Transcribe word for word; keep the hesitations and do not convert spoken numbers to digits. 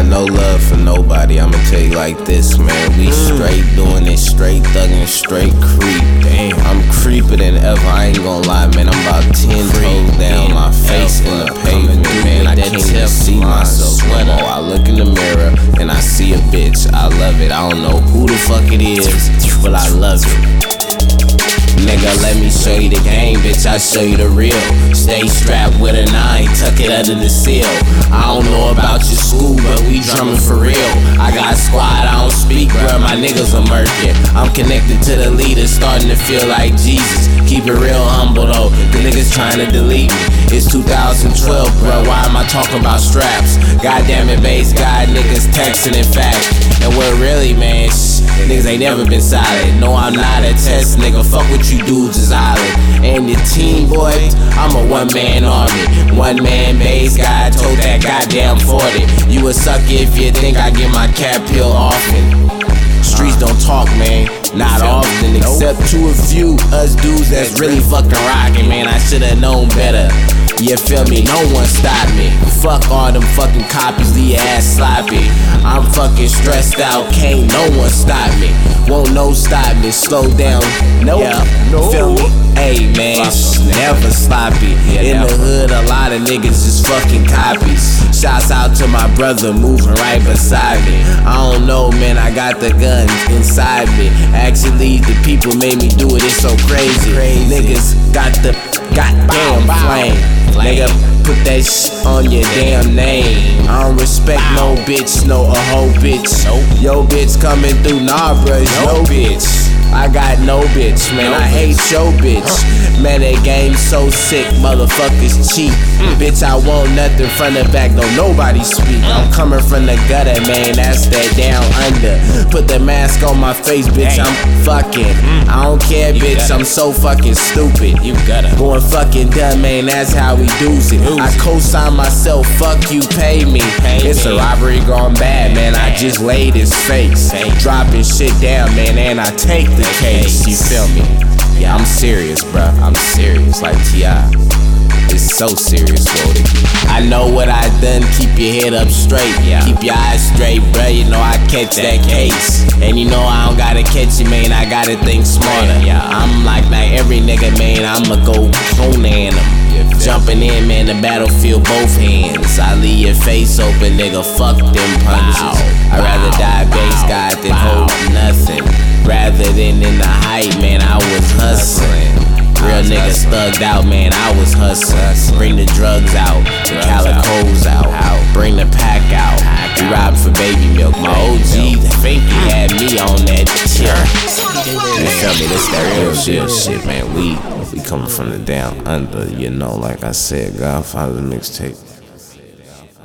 no love for nobody. I'ma tell you like this, man. We straight doing it, straight thuggin', straight creep. Damn, I'm creeper than ever. I ain't gon' lie, man. I'm about ten toes down, my face in the pavement, man. I can't even see myself no more. I look in the mirror and I see a bitch. I love it. I don't know who the fuck it is, but I love it. Nigga, let me show you the game, bitch, I show you the real. Stay strapped with a nine, tuck it under the seal. I don't know about your school, but we drummin' for real. I got a squad, I don't speak, bruh, my niggas are murking. I'm connected to the leaders, starting to feel like Jesus. Keep it real humble though, the niggas trying to delete me. It's two thousand twelve, bruh, why am I talking about straps? Goddamn it, base God, niggas texting in fact. And we're really, man, shh, niggas ain't never been solid. No, I'm not a test, nigga, fuck what you dudes is island. And the team, boy, I'm a one-man army. One-man base, God told that goddamn forty. You a sucker if you think I get my cap peeled often. Streets don't talk, man, not often, except to a few us dudes that's really fucking rockin', man. I should've known better. You feel me? No one stop me. Fuck all them fucking copies, the ass sloppy. I'm fucking stressed out, can't no one stop me. Won't no stop me, slow down. Nope. Yeah, no. Feel me? Hey man, never sloppy. In the hood, a lot of niggas just fucking copies. Shouts out to my brother moving right beside me. I don't know, man, I got the gun inside me. Actually, the people made me do it, it's so crazy. Niggas got the goddamn flame. Nigga, put that shit on your damn name. I don't respect no bitch, no a hoe bitch. Yo bitch coming through, nah bruh, yo bitch. I got no bitch, man, I hate your bitch. Man, that game so sick, motherfuckers cheap. Bitch, I want nothing from the back, don't nobody speak. I'm coming from the gutter, man, that's that down under. Put the mask on my face, bitch, I'm fucking. I don't care, bitch, I'm so fucking stupid. You gotta going fucking dumb, man, that's how we do it. I co-sign myself, fuck you, pay me. It's a robbery gone bad, man, I just laid his face. Dropping shit down, man, and I take the case, you feel me? Yeah, I'm serious, bruh, I'm serious, like T I It's so serious, Woody. I know what I done, keep your head up straight. Keep your eyes straight, bruh, you know I catch that case. And you know I don't gotta catch it, man, I gotta think smarter. I'm like, like every nigga, man, I'ma go Conan him. Jumping in, man, the battlefield, both hands. I leave your face open, nigga, fuck them punches. I'd rather die base God than hold nothing. Rather than in the hype, man, I was hustling. Real niggas thugged out, man, I was hustling. Bring the drugs out, the calicos out, bring the pack out. We robbed for baby milk. My O G think he had me on that shit. You feel me? This that real shit, shit, man. We we coming from the down under, you know. Like I said, Godfather mixtape.